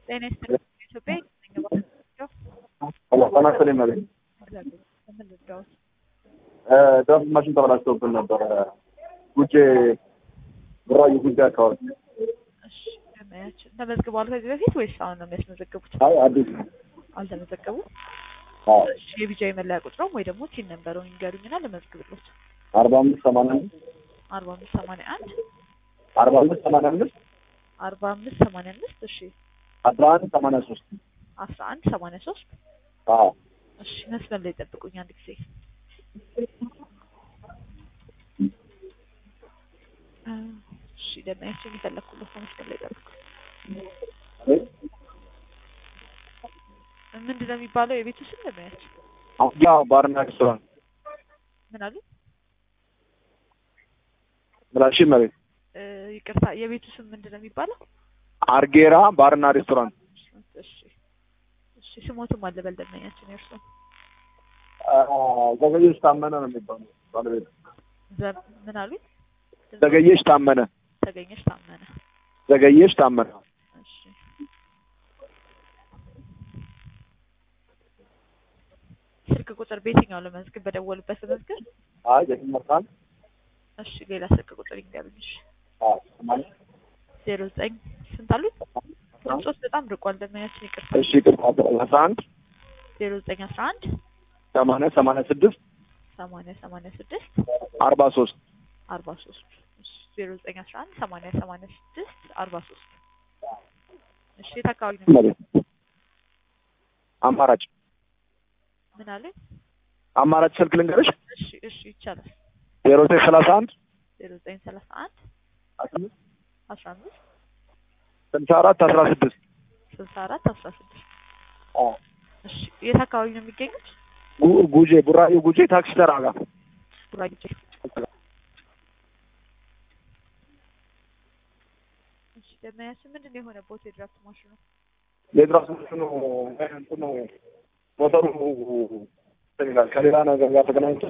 ጤና ይስጥልኝ ኢትዮጵያ ጤና ይስጥልኝ ማለት ድራፍት ማሽን ተበላሽቶብን ነበር። ጉጄ ቡራዩ ጉጄ አካባቢ። እሺ ተመዝግቧል ከዚህ በፊት ወይስ አሁን ነው የሚያስመዘግቡት? አይ አዲስ አልተመዘገቡም። አዎ እሺ የቢጃይ መለያ ቁጥሩም ወይ ደግሞ ቲን ነምበሩን ይንገሩኝና ለመዝግብሎት። 4581 4581 4585 4585 እሺ 1183 1183 አዎ እሺ መስመር ላይ ጠብቁኝ አንድ ጊዜ። እሺ ደማያችን ይፈልኩልኝ መስመር ላይ ጠብቁ። ምንድን ነው የሚባለው የቤቱ ስም ደማያችን? አውጊያ ባርና ሬስቶራንት። ምን አሉ? ብላሽ ማለት ይቅርታ የቤቱ ስም ምንድን ነው የሚባለው? አርጌራ ባርና ሬስቶራንት። እሺ እሺ ስሞቱም አለ በልደማያችን የእርሱ ዘገየሽ ታመነ ነው የሚባለው ባለቤት። ምን አሉ? ዘገየሽ ታመነ። ተገኘሽ ታመነ። ዘገየሽ ታመነ። እሺ ስልክ ቁጥር በየትኛው ለመዝግብ? በደወሉበት ለመዝግብ? አይ የትመርታን። እሺ ሌላ ስልክ ቁጥር ይንገሩኝ። እሺ አዎ ማለት 09 ስንት አሉት? ድምጾት በጣም ርቋል ደማያችን ይቅርታ። እሺ ይቅርታ 11 0911 80 86 80 43 43 0911 80 86 43 እሺ የት አካባቢ ነው? አማራጭ ምን አለ? አማራጭ ስልክ ልንገርሽ? እሺ እሺ ይቻላል። 0931 0931 15 15 64 16 64 16 አዎ እሺ የት አካባቢ ነው የሚገኙት? ጉጄ ቡራዩ ጉጄ ታክሲ ተራ ጋር። ቡራዩ እሺ ደማያችን ምንድን ነው የሆነ ቦት የድራፍት ማሽኑ? የድራፍት ማሽኑ እንትኑ ሞተሩ ይላል ከሌላ ነገር ጋር ተገናኝቶ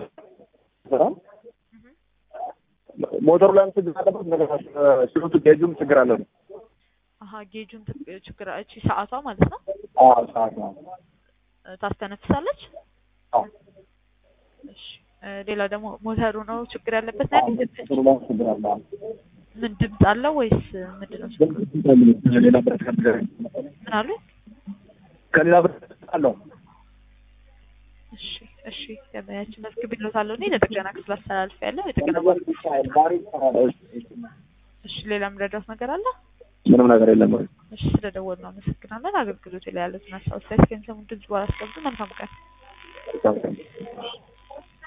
ሞተሩ ላይ ችግር አለበት። ነገር ሲሉት ጌጁም ችግር አለበት። አሃ ጌጁን ችግር እቺ ሰዓቷ ማለት ነው? አዎ ሰዓቷ ታስተነፍሳለች? አዎ እሺ ሌላ ደግሞ ሞተሩ ነው ችግር ያለበት ነው? ሞተሩ ላይ ችግር አለ። ምን ድምጽ አለው ወይስ ምንድነው ችግሩ? ከሌላ ብረት ጋር ምን አሉ? ከሌላ ብረት አለው። እሺ እሺ ደማያችን መዝግብልዎታለሁ እኔ ለጥገና ክፍል አስተላልፌያለሁ። የጥገና እሺ ሌላ ምረዳት ነገር አለ? ምንም ነገር የለም። እሺ ስለደወልን አመሰግናለን። አገልግሎት ላይ ያሉትን ሀሳብ አስተያየት ከሚሰሙ ድምጽ በኋላ አስቀምጡ። መልካም ቀን።